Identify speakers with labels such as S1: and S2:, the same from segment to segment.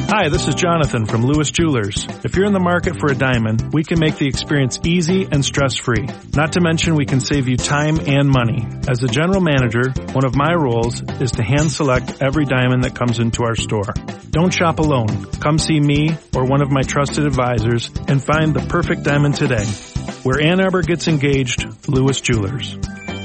S1: Hi, this is Jonathan from Lewis Jewelers. If you're in the market for a diamond, we can make the experience easy and stress-free. Not to mention we can save you time and money. As the general manager, one of my roles is to hand select every diamond that comes into our store. Don't shop alone. Come see me or one of my trusted advisors and find the perfect diamond today. Where Ann Arbor gets engaged, Lewis Jewelers.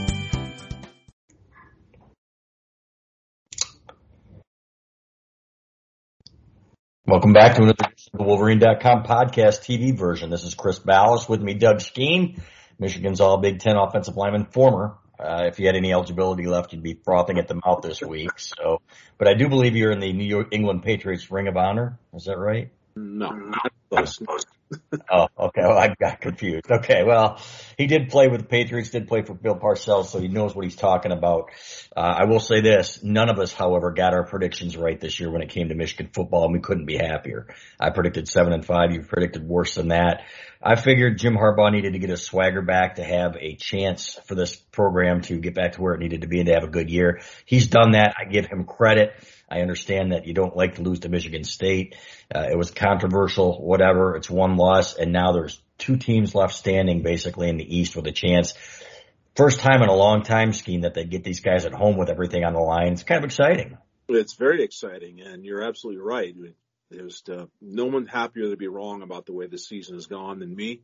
S2: Welcome back to another edition of the Wolverine.com podcast TV version. This is Chris Ballas. With me, Doug Skeen, Michigan's All Big Ten offensive lineman, former. If you had any eligibility left, you'd be frothing at the mouth this week. But I do believe you're in the New England Patriots Ring of Honor. Is that right?
S3: No, not close.
S2: Oh, okay. Well, I got confused. Okay. Well, he did play with the Patriots, did play for Bill Parcells, so he knows what he's talking about. I will say this. None of us, however, got our predictions right this year when it came to Michigan football, and we couldn't be happier. I predicted 7-5. You predicted worse than that. I figured Jim Harbaugh needed to get his swagger back to have a chance for this program to get back to where it needed to be and to have a good year. He's done that. I give him credit. I understand that you don't like to lose to Michigan State. It was controversial, whatever. It's one loss, and now there's two teams left standing basically in the East with a chance. First time in a long time, Skeen, that they get these guys at home with everything on the line. It's kind of exciting.
S3: It's very exciting, and you're absolutely right. There's no one happier to be wrong about the way this season has gone than me.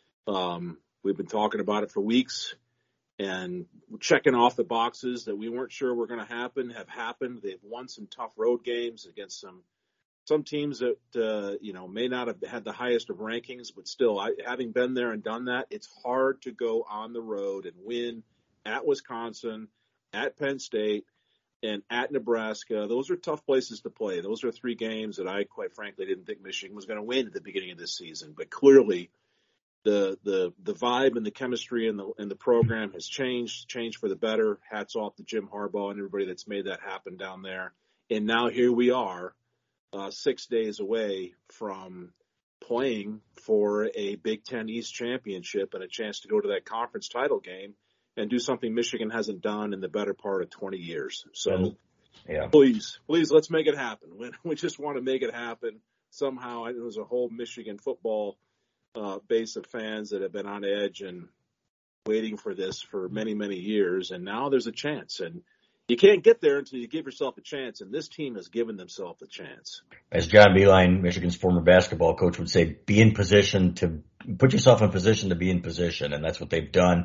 S3: We've been talking about it for weeks and checking off the boxes that we weren't sure were going to happen have happened. They've won some tough road games against some teams that, may not have had the highest of rankings, but still, having been there and done that, it's hard to go on the road and win at Wisconsin, at Penn State, and at Nebraska. Those are tough places to play. Those are three games that I, quite frankly, didn't think Michigan was going to win at the beginning of this season. But clearly, the vibe and the chemistry and the program has changed for the better. Hats off to Jim Harbaugh and everybody that's made that happen down there. And now here we are, 6 days away from playing for a Big Ten East championship and a chance to go to that conference title game and do something Michigan hasn't done in the better part of 20 years. So please, let's make it happen. We just want to make it happen somehow. There's a whole Michigan football base of fans that have been on edge and waiting for this for many, many years. And now there's a chance. And you can't get there until you give yourself a chance, and this team has given themselves a chance.
S2: As John Beilein, Michigan's former basketball coach, would say, put yourself in position to be in position, and that's what they've done.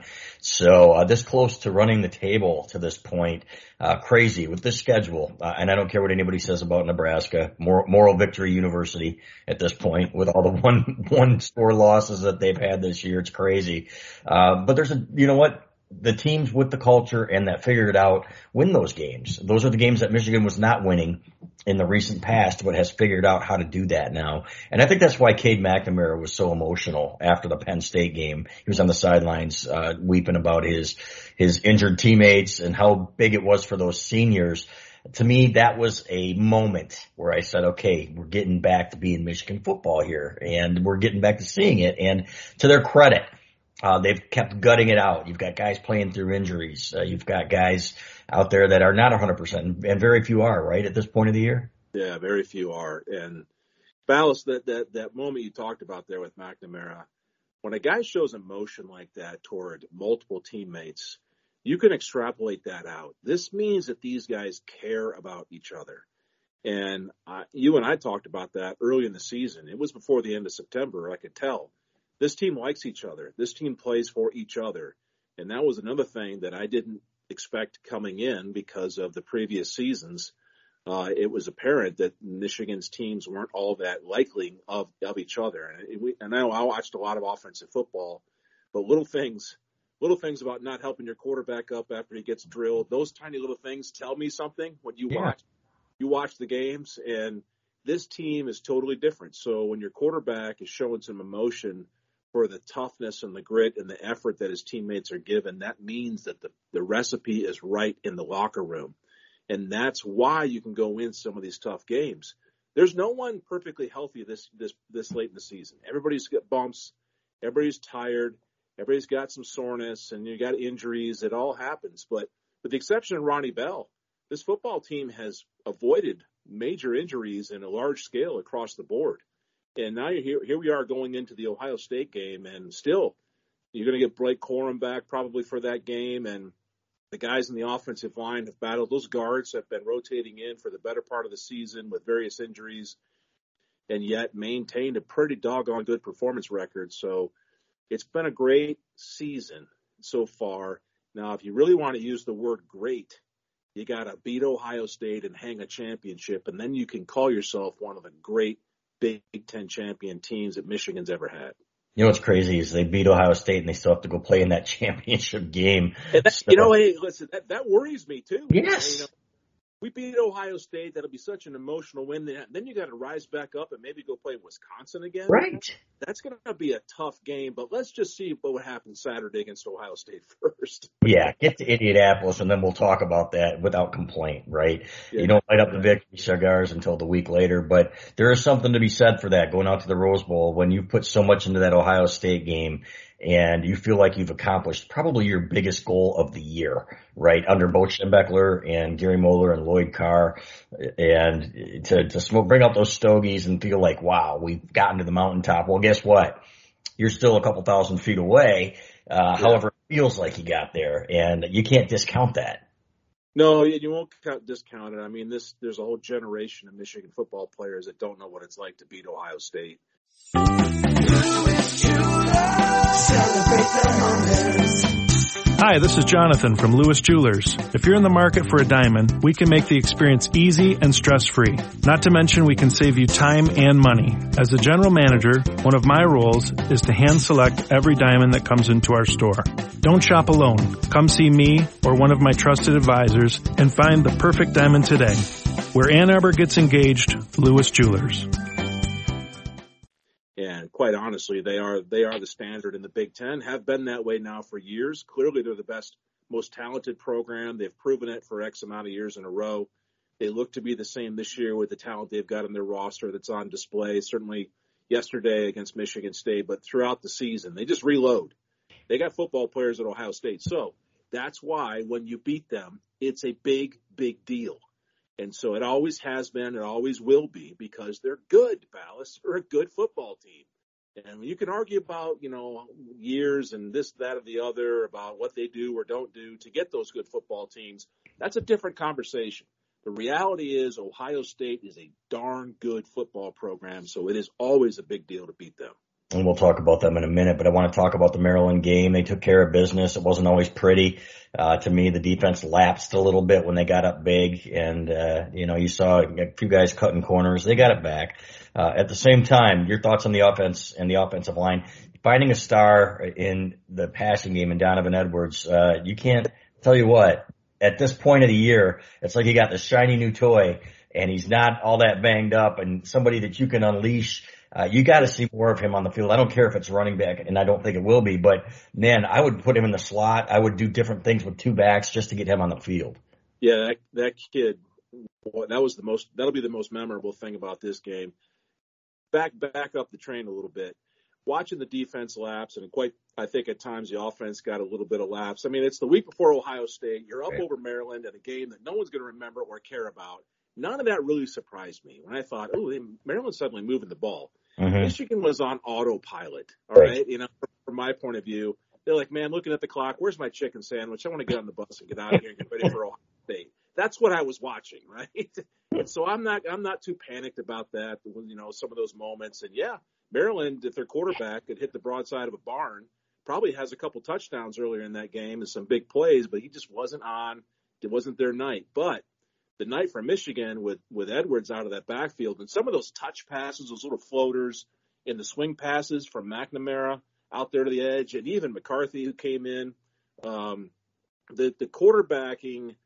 S2: So this close to running the table to this point, crazy with this schedule. And I don't care what anybody says about Nebraska, moral victory university at this point with all the one score losses that they've had this year. It's crazy. But you know what? The teams with the culture and that figure it out win those games. Those are the games that Michigan was not winning in the recent past, but has figured out how to do that now. And I think that's why Cade McNamara was so emotional after the Penn State game. He was on the sidelines weeping about his injured teammates and how big it was for those seniors. To me, that was a moment where I said, okay, we're getting back to being Michigan football here, and we're getting back to seeing it. And to their credit, they've kept gutting it out. You've got guys playing through injuries. You've got guys out there that are not 100%, and very few are, right, at this point of the year?
S3: Yeah, very few are. And Ballas, that moment you talked about there with McNamara, when a guy shows emotion like that toward multiple teammates, you can extrapolate that out. This means that these guys care about each other. And you and I talked about that early in the season. It was before the end of September. I could tell. This team likes each other. This team plays for each other. And that was another thing that I didn't expect coming in because of the previous seasons. It was apparent that Michigan's teams weren't all that likely of each other. And I watched a lot of offensive football, but little things about not helping your quarterback up after he gets drilled, those tiny little things tell me something when you watch the games. And this team is totally different. So when your quarterback is showing some emotion for the toughness and the grit and the effort that his teammates are given, that means that the recipe is right in the locker room. And that's why you can go win some of these tough games. There's no one perfectly healthy this late in the season. Everybody's got bumps. Everybody's tired. Everybody's got some soreness, and you got injuries. It all happens. But with the exception of Ronnie Bell, this football team has avoided major injuries in a large scale across the board. And now here we are going into the Ohio State game, and still you're going to get Blake Corum back probably for that game. And the guys in the offensive line have battled. Those guards have been rotating in for the better part of the season with various injuries, and yet maintained a pretty doggone good performance record. So it's been a great season so far. Now, if you really want to use the word great, you got to beat Ohio State and hang a championship, and then you can call yourself one of the great Big Ten champion teams that Michigan's ever had.
S2: You know what's crazy is they beat Ohio State and they still have to go play in that championship game.
S3: And that,
S2: So,
S3: hey, listen, that worries me too.
S2: yes.
S3: We beat Ohio State. That'll be such an emotional win. Then you got to rise back up and maybe go play Wisconsin again.
S2: Right.
S3: That's going to be a tough game, but let's just see what happens Saturday against Ohio State first.
S2: Yeah, get to Indianapolis, and then we'll talk about that without complaint, right?
S3: Yeah.
S2: You don't light up the victory cigars until the week later, but there is something to be said for that, going out to the Rose Bowl when you put so much into that Ohio State game and you feel like you've accomplished probably your biggest goal of the year, right? Under Bo Schembechler and Gary Moeller and Lloyd Carr, and to bring out those stogies and feel like, wow, we've gotten to the mountaintop. Well, guess what? You're still a couple thousand feet away. However, it feels like you got there, and you can't discount that.
S3: No, you won't discount it. I mean, there's a whole generation of Michigan football players that don't know what it's like to beat Ohio State.
S1: Hi, this is Jonathan from Lewis Jewelers. If you're in the market for a diamond, we can make the experience easy and stress-free. Not to mention we can save you time and money. As the general manager, one of my roles is to hand select every diamond that comes into our store. Don't shop alone. Come see me or one of my trusted advisors and find the perfect diamond today. Where Ann Arbor gets engaged, Lewis Jewelers.
S3: And quite honestly, they are the standard in the Big Ten, have been that way now for years. Clearly, they're the best, most talented program. They've proven it for X amount of years in a row. They look to be the same this year with the talent they've got in their roster that's on display, certainly yesterday against Michigan State, but throughout the season. They just reload. They got football players at Ohio State. So that's why when you beat them, it's a big, big deal. And so it always has been, it always will be, because they're good, Ballas. They're a good football team. And you can argue about, years and this, that, or the other, about what they do or don't do to get those good football teams. That's a different conversation. The reality is Ohio State is a darn good football program, so it is always a big deal to beat them.
S2: And we'll talk about them in a minute, but I want to talk about the Maryland game. They took care of business. It wasn't always pretty. To me, the defense lapsed a little bit when they got up big, and, you saw a few guys cutting corners. They got it back. At the same time, your thoughts on the offense and the offensive line. Finding a star in the passing game in Donovan Edwards, you can't tell you what, at this point of the year, it's like you got the shiny new toy, and he's not all that banged up, and somebody that you can unleash. You got to see more of him on the field. I don't care if it's running back, and I don't think it will be, but man, I would put him in the slot. I would do different things with two backs just to get him on the field.
S3: Yeah, that kid, that'll be the most memorable thing about this game. Back up the train a little bit. Watching the defense lapse, and I think at times the offense got a little bit of lapse. I mean, it's the week before Ohio State. You're up over Maryland in a game that no one's going to remember or care about. None of that really surprised me when I thought, Maryland's suddenly moving the ball. Mm-hmm. Michigan was on autopilot, all right? From my point of view, they're like, man, looking at the clock, where's my chicken sandwich? I want to get on the bus and get out of here and get ready for Ohio State. That's what I was watching, right? And so I'm not too panicked about that, some of those moments. And yeah, Maryland, if their quarterback could hit the broadside of a barn, probably has a couple touchdowns earlier in that game and some big plays, but he just wasn't on. It wasn't their night. But the night for Michigan with Edwards out of that backfield and some of those touch passes, those little floaters and the swing passes from McNamara out there to the edge, and even McCarthy who came in, the quarterbacking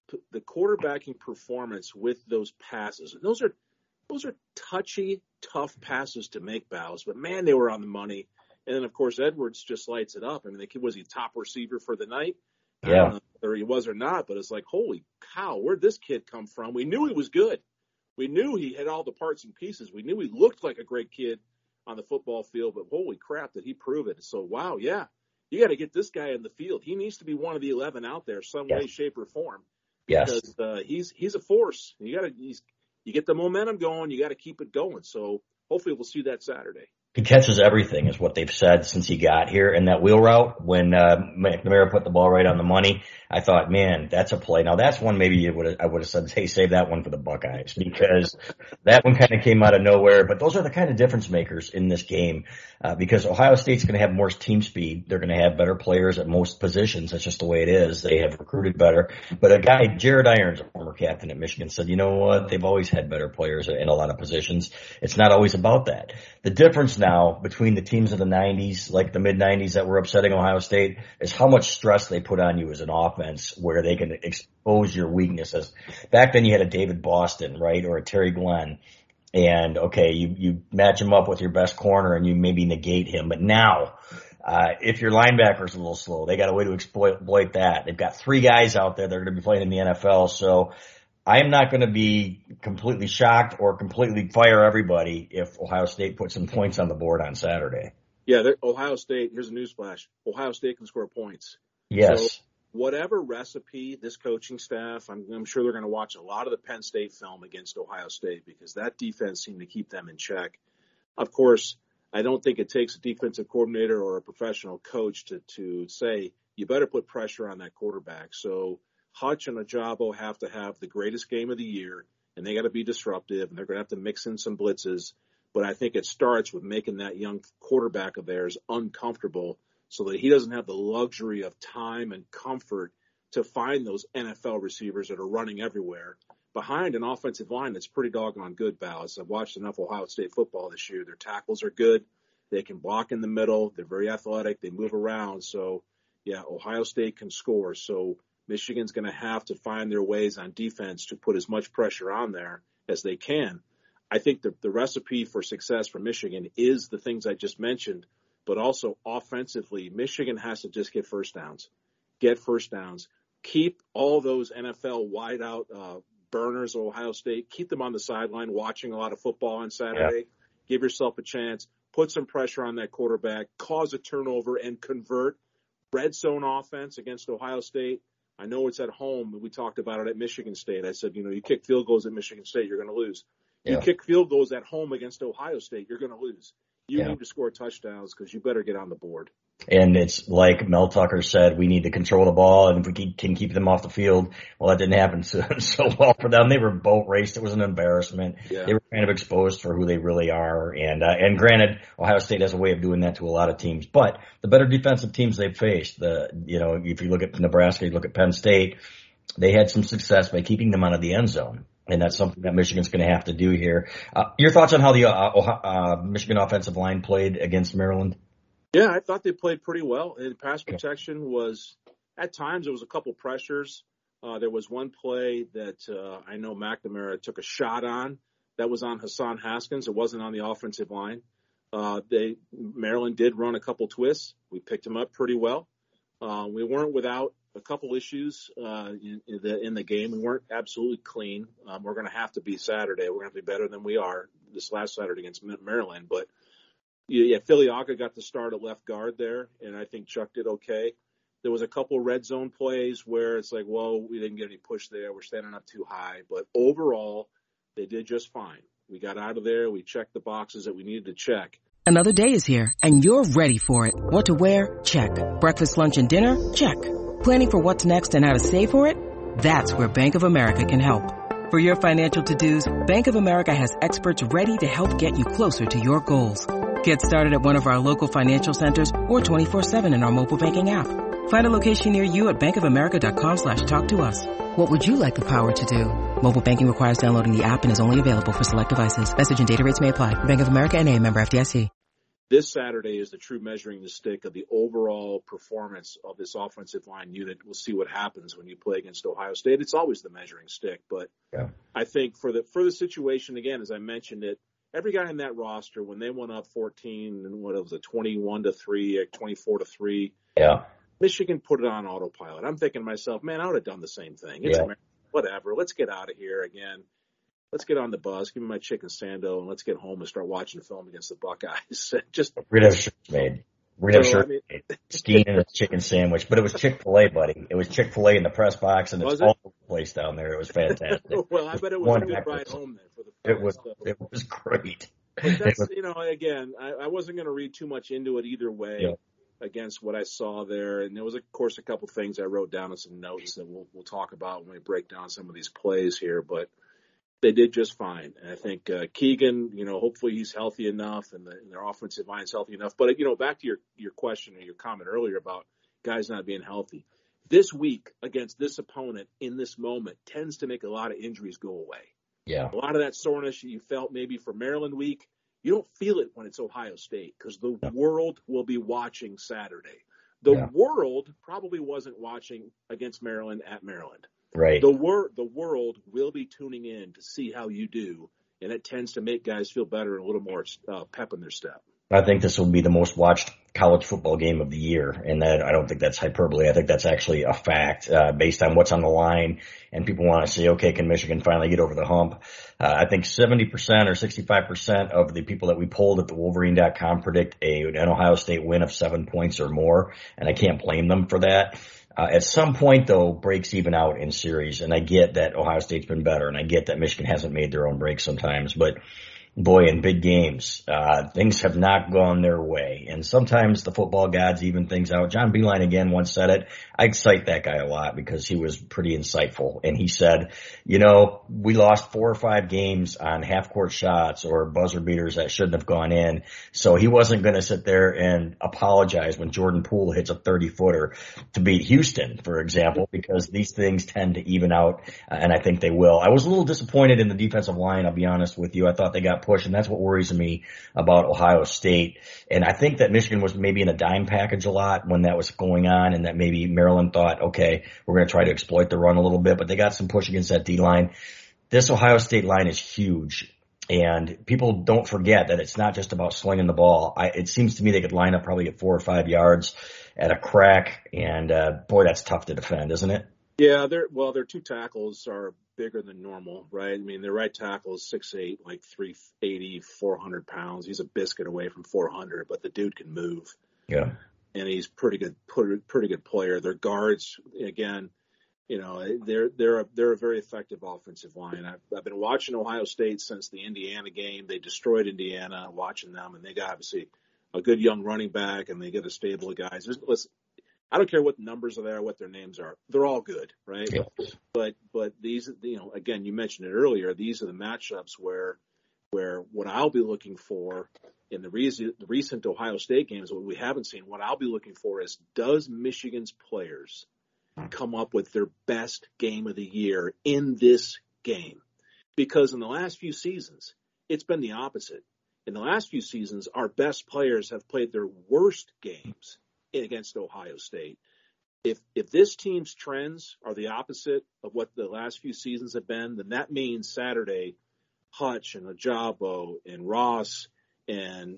S3: performance with those passes. And those are touchy, tough passes to make, Ballas, but man, they were on the money. And then of course Edwards just lights it up. I mean, was he top receiver for the night?
S2: Yeah.
S3: I don't know whether he was or not, but it's like, holy cow, where'd this kid come from? We knew he was good. We knew he had all the parts and pieces. We knew he looked like a great kid on the football field, but holy crap, did he prove it? So, wow, yeah, you got to get this guy in the field. He needs to be one of the 11 out there some way, shape, or form.
S2: Yes.
S3: Because he's a force. You you get the momentum going, you got to keep it going. So hopefully we'll see that Saturday.
S2: He catches everything is what they've said since he got here. And that wheel route, when McNamara put the ball right on the money, I thought, man, that's a play. Now that's one maybe I would have said, hey, save that one for the Buckeyes, because that one kind of came out of nowhere. But those are the kind of difference makers in this game, because Ohio State's going to have more team speed. They're going to have better players at most positions. That's just the way it is. They have recruited better. But a guy, Jared Irons, a former captain at Michigan, said, you know what? They've always had better players in a lot of positions. It's not always about that. The difference now between the teams of the 90s, like the mid-90s that were upsetting Ohio State, is how much stress they put on you as an offense where they can expose your weaknesses. Back then you had a David Boston, right, or a Terry Glenn, and okay, you match him up with your best corner and you maybe negate him. But now, if your linebacker's a little slow, they got a way to exploit that. They've got 3 guys out there that are going to be playing in the NFL, so I am not going to be completely shocked or completely fire everybody if Ohio State puts some points on the board on Saturday.
S3: Yeah, Ohio State, here's a newsflash. Ohio State can score points.
S2: Yes.
S3: So whatever recipe this coaching staff, I'm sure they're going to watch a lot of the Penn State film against Ohio State, because that defense seemed to keep them in check. Of course, I don't think it takes a defensive coordinator or a professional coach to say, you better put pressure on that quarterback. So Hutch and Ajabo have to have the greatest game of the year, and they got to be disruptive, and they're going to have to mix in some blitzes. But I think it starts with making that young quarterback of theirs uncomfortable so that he doesn't have the luxury of time and comfort to find those NFL receivers that are running everywhere behind an offensive line that's pretty doggone good, Ballas. I've watched enough Ohio State football this year. Their tackles are good. They can block in the middle. They're very athletic. They move around. So, yeah, Ohio State can score. So Michigan's going to have to find their ways on defense to put as much pressure on there as they can. I think the recipe for success for Michigan is the things I just mentioned, but also offensively, Michigan has to just get first downs. Keep all those NFL wideout burners of Ohio State. Keep them on the sideline watching a lot of football on Saturday. Yeah. Give yourself a chance. Put some pressure on that quarterback. Cause a turnover and convert. Red zone offense against Ohio State. I know it's at home. We talked about it at Michigan State. I said, you kick field goals at Michigan State, you're going to lose. You kick field goals at home against Ohio State, you're going to lose. You need to score touchdowns because you better get on the board.
S2: And it's like Mel Tucker said, we need to control the ball, and if we can keep them off the field, well, that didn't happen so well for them. They were boat raced. It was an embarrassment. Yeah. They were kind of exposed for who they really are. And granted, Ohio State has a way of doing that to a lot of teams. But the better defensive teams they've faced, if you look at Nebraska, you look at Penn State, they had some success by keeping them out of the end zone. And that's something that Michigan's going to have to do here. Your thoughts on how the Michigan offensive line played against Maryland?
S3: Yeah, I thought they played pretty well. And pass protection was, at times, there was a couple pressures. There was one play that I know McNamara took a shot on. That was on Hassan Haskins. It wasn't on the offensive line. Maryland did run a couple twists. We picked them up pretty well. We weren't without a couple issues in the game. We weren't absolutely clean. We're going to have to be Saturday. We're going to have to be better than we are this last Saturday against Maryland. But, Filiaga got the start at left guard there, and I think Chuck did okay. There was a couple red zone plays where it's like, well, we didn't get any push there. We're standing up too high. But overall, they did just fine. We got out of there. We checked the boxes that we needed to check.
S4: Another day is here, and you're ready for it. What to wear? Check. Breakfast, lunch, and dinner? Check. Planning for what's next and how to save for it? That's where Bank of America can help. For your financial to-dos, Bank of America has experts ready to help get you closer to your goals. Get started at one of our local financial centers or 24/7 in our mobile banking app. Find a location near you at bankofamerica.com/talktous. What would you like the power to do? Mobile banking requires downloading the app and is only available for select devices. Message and data rates may apply. Bank of America N.A., member FDIC.
S3: This Saturday is the true measuring the stick of the overall performance of this offensive line unit. We'll see what happens when you play against Ohio State. It's always the measuring stick, but I think for the situation, again, as I mentioned it, every guy in that roster, when they went up 14 and 21-3, 24-3, Michigan put it on autopilot. I'm thinking to myself, man, I would have done the same thing. It's whatever. Let's get out of here again. Let's get on the bus, give me my chicken sando, and let's get home and start watching film against the Buckeyes.
S2: We'd have shirts made. Skiing in a chicken sandwich. But it was Chick-fil-A, buddy. It was Chick-fil-A in the press box, and it's all over the place down there. It was fantastic.
S3: Well, I bet it was a good ride home then for
S2: It was great.
S3: But that's, again, I wasn't going to read too much into it either way.
S2: Yeah.
S3: Against what I saw there. And there was, of course, a couple things I wrote down in some notes that we'll talk about when we break down some of these plays here. But they did just fine. And I think Keegan, hopefully he's healthy enough and their offensive line's healthy enough. But, back to your question or your comment earlier about guys not being healthy. This week against this opponent in this moment tends to make a lot of injuries go away.
S2: Yeah.
S3: A lot of that soreness you felt maybe for Maryland week, you don't feel it when it's Ohio State because the world will be watching Saturday. The world probably wasn't watching against Maryland at Maryland.
S2: Right.
S3: The world will be tuning in to see how you do, and it tends to make guys feel better and a little more pep in their step.
S2: I think this will be the most watched college football game of the year, and that I don't think that's hyperbole. I think that's actually a fact based on what's on the line, and people want to say, okay, can Michigan finally get over the hump? I think 70% or 65% of the people that we polled at the Wolverine.com predict an Ohio State win of 7 points or more, and I can't blame them for that. At some point, though, breaks even out in series, and I get that Ohio State's been better, and I get that Michigan hasn't made their own breaks sometimes, but boy, in big games, things have not gone their way. And sometimes the football gods even things out. John Beilein again once said it. I cite that guy a lot because he was pretty insightful. And he said, we lost 4 or 5 games on half-court shots or buzzer beaters that shouldn't have gone in. So he wasn't going to sit there and apologize when Jordan Poole hits a 30-footer to beat Houston, for example, because these things tend to even out, and I think they will. I was a little disappointed in the defensive line, I'll be honest with you. I thought they got push, and that's what worries me about Ohio State. And I think that Michigan was maybe in a dime package a lot when that was going on, and that maybe Maryland thought, okay, we're going to try to exploit the run a little bit, but they got some push against that D-line. This Ohio State line is huge, and people don't forget that it's not just about slinging the ball. It seems to me they could line up probably at 4 or 5 yards at a crack, and boy, that's tough to defend, isn't it?
S3: Yeah, their 2 tackles are bigger than normal, right? I mean, their right tackle is 6'8", like 380, 400 pounds. He's a biscuit away from 400, but the dude can move.
S2: Yeah.
S3: And he's pretty good player. Their guards, again, they're a very effective offensive line. I've been watching Ohio State since the Indiana game. They destroyed Indiana, watching them, and they got obviously a good young running back, and they get a stable of guys. I don't care what numbers are there, what their names are. They're all good, right?
S2: Yeah.
S3: But these, again, you mentioned it earlier. These are the matchups where what I'll be looking for in the recent Ohio State games, what we haven't seen, what I'll be looking for is, does Michigan's players come up with their best game of the year in this game? Because in the last few seasons, it's been the opposite. In the last few seasons, our best players have played their worst games against Ohio State. If this team's trends are the opposite of what the last few seasons have been, then that means Saturday, Hutch and Ajabo and Ross and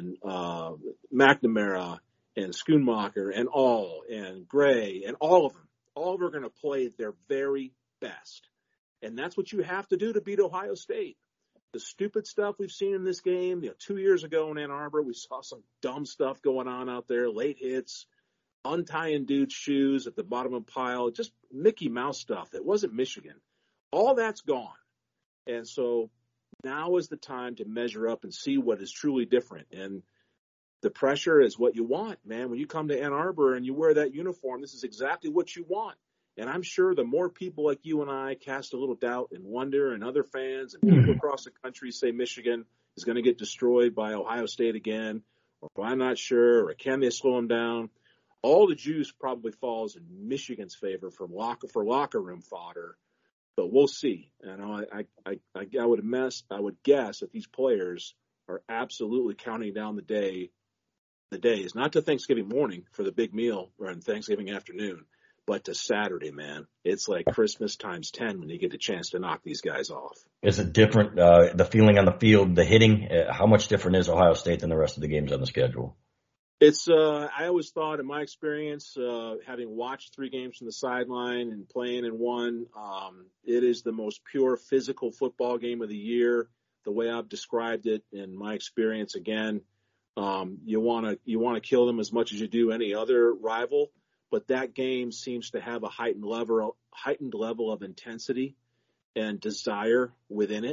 S3: McNamara and Schoonmaker and Gray and all of them are going to play their very best. And that's what you have to do to beat Ohio State. The stupid stuff we've seen in this game, 2 years ago in Ann Arbor, we saw some dumb stuff going on out there, late hits, untying dudes' shoes at the bottom of a pile, just Mickey Mouse stuff that wasn't Michigan. All that's gone. And so now is the time to measure up and see what is truly different. And the pressure is what you want, man. When you come to Ann Arbor and you wear that uniform, this is exactly what you want. And I'm sure the more people like you and I cast a little doubt and wonder, and other fans and people across the country say Michigan is going to get destroyed by Ohio State again, or I'm not sure, or can they slow them down? All the juice probably falls in Michigan's favor for locker room fodder, but we'll see. And I would guess that these players are absolutely counting down the days, not to Thanksgiving morning for the big meal or on Thanksgiving afternoon, but to Saturday, man. It's like Christmas times 10 when you get the chance to knock these guys off.
S2: Is it different, the feeling on the field, the hitting, how much different is Ohio State than the rest of the games on the schedule?
S3: It's, I always thought in my experience, having watched 3 games from the sideline and playing in one, it is the most pure physical football game of the year. The way I've described it in my experience, again, you want to kill them as much as you do any other rival. But that game seems to have a heightened level of intensity and desire within it.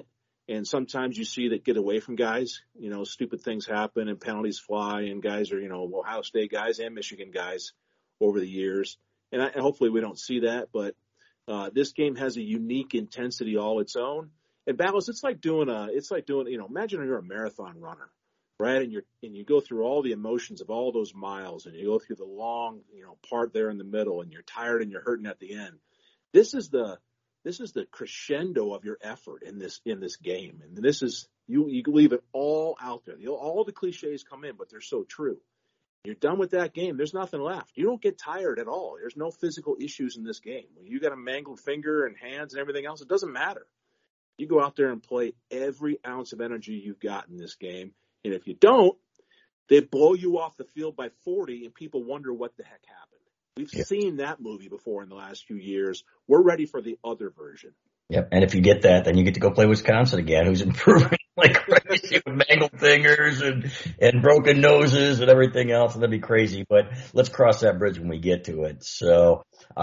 S3: And sometimes you see that get away from guys. You know, stupid things happen and penalties fly, and guys are, you know, Ohio State guys and Michigan guys over the years. And hopefully we don't see that. But this game has a unique intensity all its own. And Battles, it's like doing, you know, imagine you're a marathon runner, right? And you go through all the emotions of all those miles, and you go through the long, you know, part there in the middle, and you're tired and you're hurting at the end. This is the crescendo of your effort in this game. And this is, you leave it all out there. All the cliches come in, but they're so true. You're done with that game. There's nothing left. You don't get tired at all. There's no physical issues in this game. When you got a mangled finger and hands and everything else, it doesn't matter. You go out there and play every ounce of energy you've got in this game. And if you don't, they blow you off the field by 40 and people wonder what the heck happened. We've seen that movie before in the last few years. We're ready for the other version.
S2: Yep. And if you get that, then you get to go play Wisconsin again, who's improving like crazy with mangled fingers and broken noses and everything else. And that'd be crazy. But let's cross that bridge when we get to it. So,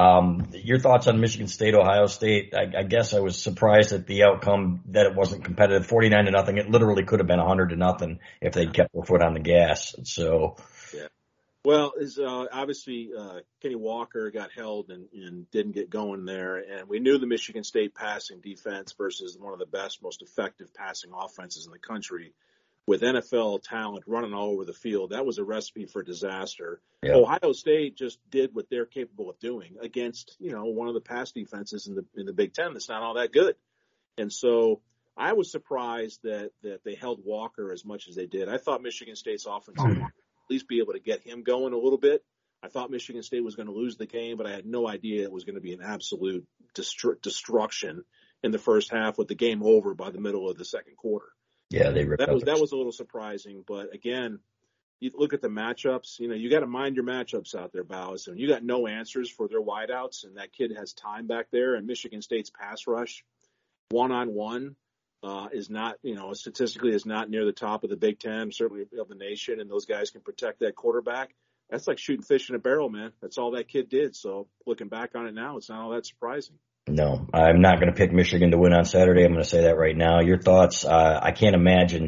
S2: your thoughts on Michigan State, Ohio State? I guess I was surprised at the outcome that it wasn't competitive, 49-0. It literally could have been 100-0 if they'd kept their foot on the gas. So,
S3: yeah. Well, obviously Kenny Walker got held and didn't get going there, and we knew the Michigan State passing defense versus one of the best, most effective passing offenses in the country with NFL talent running all over the field. That was a recipe for disaster. Yeah. Ohio State just did what they're capable of doing against, you know, one of the pass defenses in the Big Ten that's not all that good. And so I was surprised that they held Walker as much as they did. I thought Michigan State's offense would at least be able to get him going a little bit. I thought Michigan State was going to lose the game, but I had no idea it was going to be an absolute destruction in the first half with the game over by the middle of the second quarter.
S2: Yeah, they ripped
S3: that was a little surprising. But again, you look at the matchups. You know, you got to mind your matchups out there, Bowles. And you got no answers for their wideouts, and that kid has time back there. And Michigan State's pass rush, one-on-one, is not, you know, statistically is not near the top of the Big Ten, certainly of the nation, and those guys can protect that quarterback. That's like shooting fish in a barrel, man. That's all that kid did. So looking back on it now, it's not all that surprising.
S2: No, I'm not going to pick Michigan to win on Saturday. I'm going to say that right now. Your thoughts? I can't imagine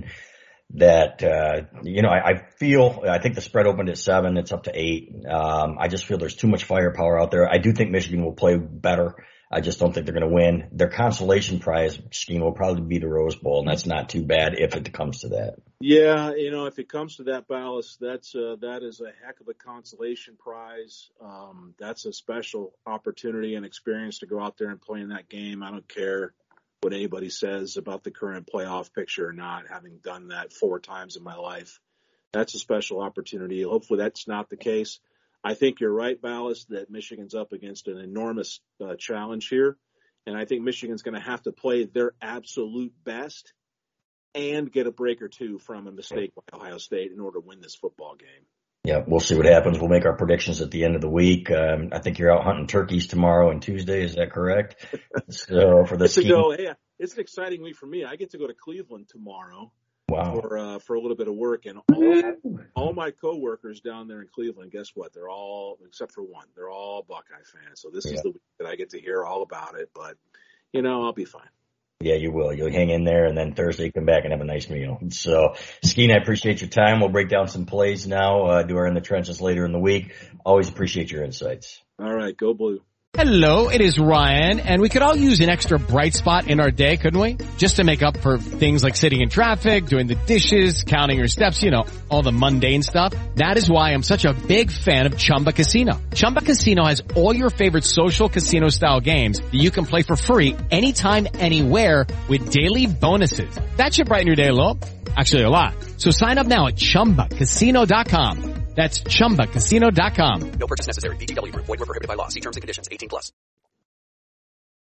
S2: that, you know, I think the spread opened at 7. It's up to 8. I just feel there's too much firepower out there. I do think Michigan will play better. I just don't think they're going to win. Their consolation prize scheme will probably be the Rose Bowl, and that's not too bad if it comes to that.
S3: Yeah, you know, if it comes to that, Ballas, that is a heck of a consolation prize. That's a special opportunity and experience to go out there and play in that game. I don't care what anybody says about the current playoff picture or not, having done that 4 times in my life. That's a special opportunity. Hopefully that's not the case. I think you're right, Ballas, that Michigan's up against an enormous challenge here. And I think Michigan's going to have to play their absolute best and get a break or two from a mistake by Ohio State in order to win this football game.
S2: Yeah, we'll see what happens. We'll make our predictions at the end of the week. I think you're out hunting turkeys tomorrow and Tuesday. Is that correct? So for the
S3: it's an exciting week for me. I get to go to Cleveland tomorrow.
S2: Wow.
S3: For a little bit of work, and all my coworkers down there in Cleveland, guess what? They're all, except for one, they're all Buckeye fans. So this is the week that I get to hear all about it. But you know, I'll be fine.
S2: Yeah, you will. You'll hang in there, and then Thursday come back and have a nice meal. So, Skene, I appreciate your time. We'll break down some plays now. Do our In the Trenches later in the week. Always appreciate your insights.
S3: All right, go Blue.
S5: Hello, it is Ryan, and we could all use an extra bright spot in our day, couldn't we? Just to make up for things like sitting in traffic, doing the dishes, counting your steps, you know, all the mundane stuff. That is why I'm such a big fan of Chumba Casino. Chumba Casino has all your favorite social casino-style games that you can play for free anytime, anywhere with daily bonuses. That should brighten your day a little. Actually, a lot. So sign up now at ChumbaCasino.com. That's ChumbaCasino.com.
S6: No purchase necessary. VGW Group. Void where prohibited by law. See terms and conditions. 18+.